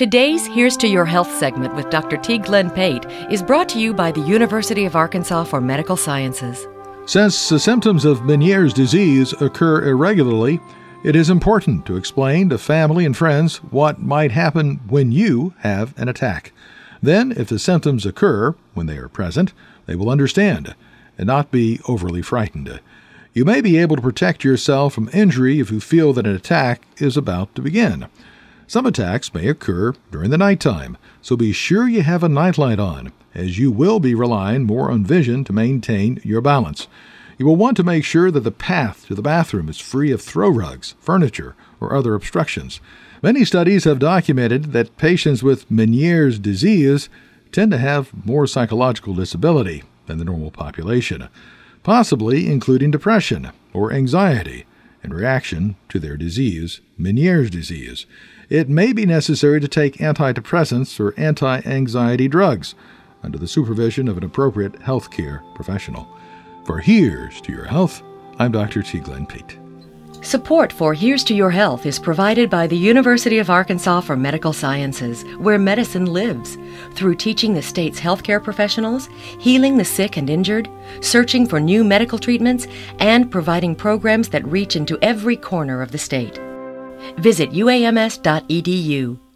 Today's Here's to Your Health segment with Dr. T. Glenn Pate is brought to you by the University of Arkansas for Medical Sciences. Since the symptoms of Meniere's disease occur irregularly, it is important to explain to family and friends what might happen when you have an attack. Then, if the symptoms occur when they are present, they will understand and not be overly frightened. You may be able to protect yourself from injury if you feel that an attack is about to begin. Some attacks may occur during the nighttime, so be sure you have a nightlight on, as you will be relying more on vision to maintain your balance. You will want to make sure that the path to the bathroom is free of throw rugs, furniture, or other obstructions. Many studies have documented that patients with Meniere's disease tend to have more psychological disability than the normal population, possibly including depression or anxiety in reaction to their disease, Meniere's disease. It may be necessary to take antidepressants or anti-anxiety drugs under the supervision of an appropriate healthcare professional. For Here's to Your Health, I'm Dr. T. Glenn Pate. Support for Here's to Your Health is provided by the University of Arkansas for Medical Sciences, where medicine lives, through teaching the state's healthcare professionals, healing the sick and injured, searching for new medical treatments, and providing programs that reach into every corner of the state. Visit uams.edu.